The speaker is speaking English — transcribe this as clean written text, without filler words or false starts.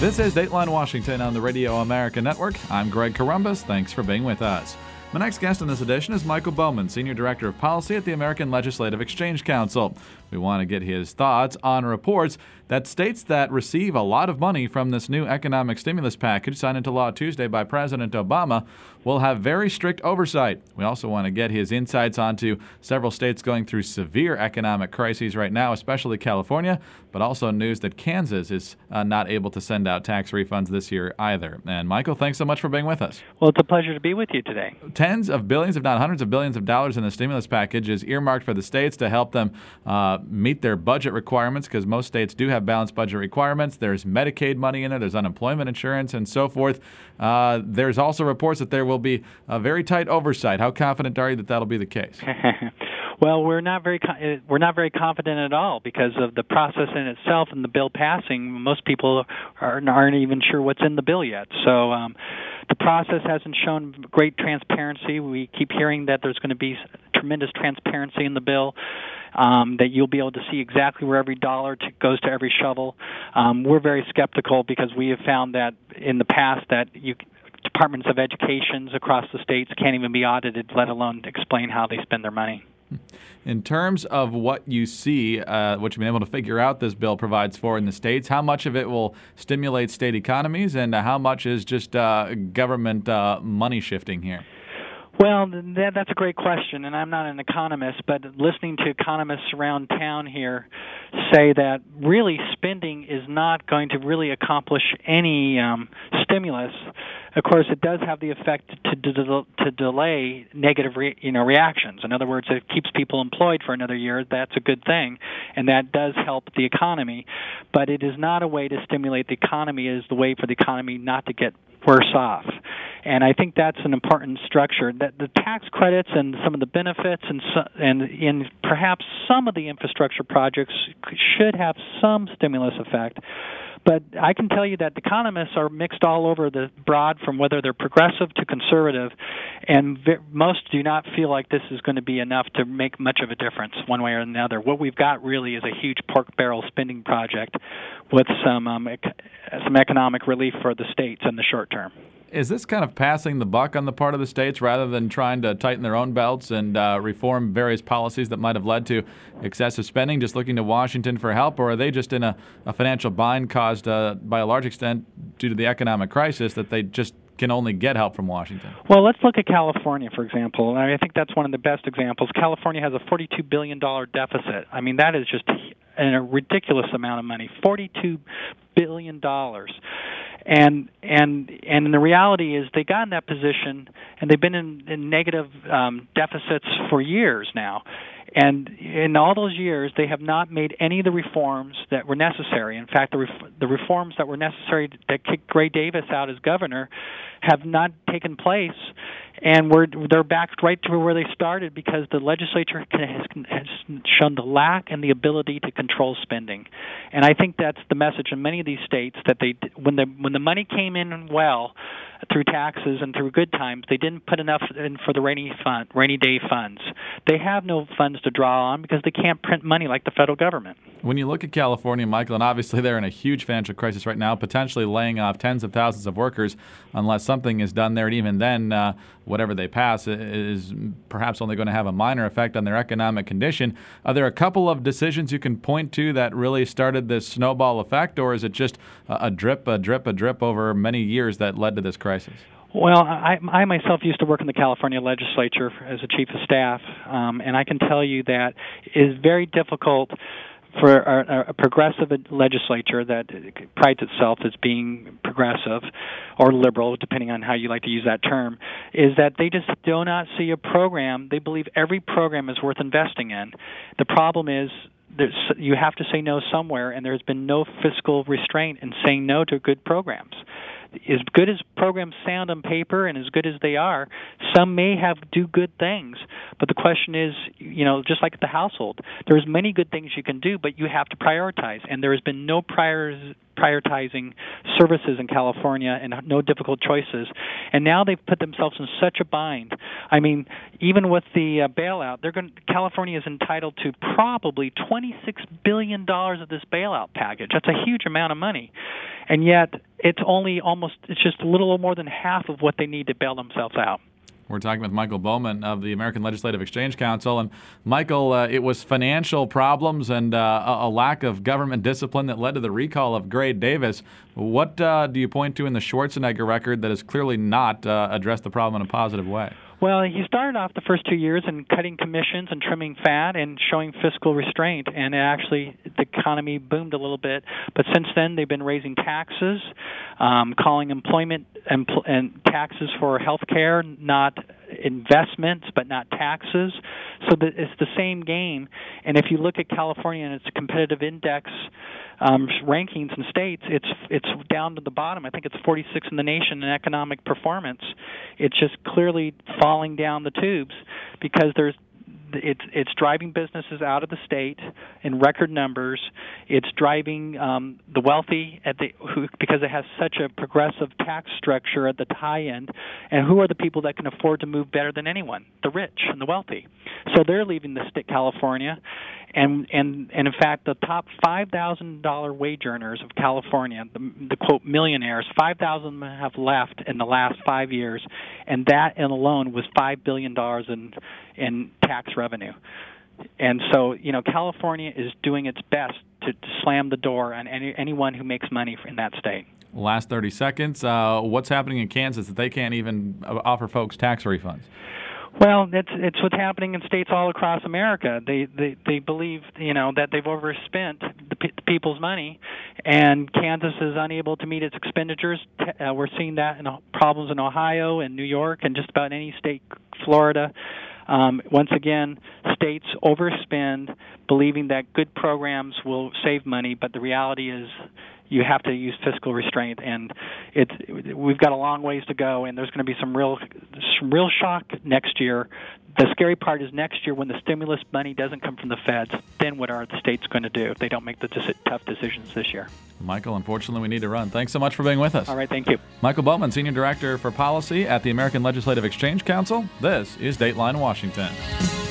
This is Dateline Washington on the Radio America Network. I'm Greg Corombos. Thanks for being with us. My next guest in this edition is Michael Bowman, Senior Director of Policy at the American Legislative Exchange Council. We want to get his thoughts on reports that states that receive a lot of money from this new economic stimulus package signed into law Tuesday by President Obama will have very strict oversight. We also want to get his insights onto several states going through severe economic crises right now, especially California, but also news that Kansas is not able to send out tax refunds this year either. And Michael, thanks so much for being with us. Well, it's a pleasure to be with you today. Tens of billions, if not hundreds of billions of dollars in the stimulus package is earmarked for the states to help them meet their budget requirements, because most states do have balanced budget requirements. There's Medicaid money in it, there's unemployment insurance, and so forth. There's also reports that there will be a very tight oversight. How confident are you that that'll be the case? Well, we're not very confident at all because of the process in itself and the bill passing. Most people aren't even sure what's in the bill yet. So the process hasn't shown great transparency. We keep hearing that there's going to be tremendous transparency in the bill, that you'll be able to see exactly where every dollar goes to every shovel. We're very skeptical because we have found that in the past that departments of education across the states can't even be audited, let alone explain how they spend their money. In terms of what you see, what you've been able to figure out this bill provides for in the states, how much of it will stimulate state economies and how much is just government money shifting here? Well, that's a great question, and I'm not an economist, but listening to economists around town here say that really spending is not going to really accomplish any stimulus. Of course, it does have the effect to delay negative reactions. In other words, it keeps people employed for another year. That's a good thing, and that does help the economy. But it is not a way to stimulate the economy. It is the way for the economy not to get worse off. And I think that's an important structure. That the tax credits and some of the benefits and perhaps some of the infrastructure projects should have some stimulus effect. But I can tell you that economists are mixed all over the broad, from whether they're progressive to conservative, and most do not feel like this is going to be enough to make much of a difference one way or another. What we've got really is a huge pork barrel spending project with some economic relief for the states in the short term. Is this kind of passing the buck on the part of the states rather than trying to tighten their own belts and reform various policies that might have led to excessive spending, just looking to Washington for help, or are they just in a financial bind caused by a large extent due to the economic crisis that they just can only get help from Washington? Well, let's look at California, for example. I think that's one of the best examples. California has a $42 billion deficit. I mean, that is just a ridiculous amount of money, $42 billion. And the reality is they got in that position, and they've been in negative deficits for years now. And in all those years, they have not made any of the reforms that were necessary. In fact, the reforms that were necessary that kicked Gray Davis out as governor have not taken place, and they're back right to where they started because the legislature has shown the lack and the ability to control spending. And I think that's the message in many of these states, that when the money came in well through taxes and through good times, they didn't put enough in for the rainy day funds. They have no funds to draw on because they can't print money like the federal government. When you look at California, Michael, and obviously they're in a huge financial crisis right now, potentially laying off tens of thousands of workers unless something is done there, and even then, whatever they pass is perhaps only going to have a minor effect on their economic condition. Are there a couple of decisions you can point to that really started this snowball effect, or is it just a drip over many years that led to this crisis? Well, I myself used to work in the California legislature as a chief of staff, and I can tell you that it is very difficult for a progressive legislature that prides itself as being progressive or liberal, depending on how you like to use that term, is that they just do not see a program. They believe every program is worth investing in. The problem is you have to say no somewhere, and there's been no fiscal restraint in saying no to good programs. As good as programs sound on paper and as good as they are, some may do good things. But the question is, just like at the household, there's many good things you can do, but you have to prioritize. And there has been no prioritizing services in California and no difficult choices. And now they've put themselves in such a bind. I mean, even with the bailout, California is entitled to probably $26 billion of this bailout package. That's a huge amount of money. and yet it's just a little more than half of what they need to bail themselves out. We're talking with Michael Bowman of the American Legislative Exchange Council. And Michael, it was financial problems and a lack of government discipline that led to the recall of Gray Davis. What do you point to in the Schwarzenegger record that has clearly not addressed the problem in a positive way? Well, he started off the first 2 years in cutting commissions and trimming fat and showing fiscal restraint, and actually the economy boomed a little bit. But since then, they've been raising taxes, calling employment and taxes for health care, not investments, but not taxes. So it's the same game. And if you look at California and its competitive index rankings in states, it's down to the bottom. I think it's 46 in the nation in economic performance. It's just clearly falling down the tubes because it's driving businesses out of the state in record numbers. It's driving the wealthy because it has such a progressive tax structure at the high end. And who are the people that can afford to move better than anyone? The rich and the wealthy. So they're leaving the state California. And in fact, the top $5,000 wage earners of California, the quote millionaires, 5,000 have left in the last 5 years, and that alone was $5 billion in tax revenue. And so, California is doing its best to slam the door on anyone who makes money in that state. Last 30 seconds. What's happening in Kansas that they can't even offer folks tax refunds? Well, it's what's happening in states all across America. They believe that they've overspent the people's money, and Kansas is unable to meet its expenditures. We're seeing that in problems in Ohio and New York and just about any state, Florida. Once again, states overspend, believing that good programs will save money, but the reality is you have to use fiscal restraint, and we've got a long ways to go, and there's going to be some real shock next year. The scary part is next year when the stimulus money doesn't come from the feds, then what are the states going to do if they don't make the tough decisions this year? Michael, unfortunately, we need to run. Thanks so much for being with us. All right, thank you. Michael Bowman, Senior Director for Policy at the American Legislative Exchange Council. This is Dateline Washington.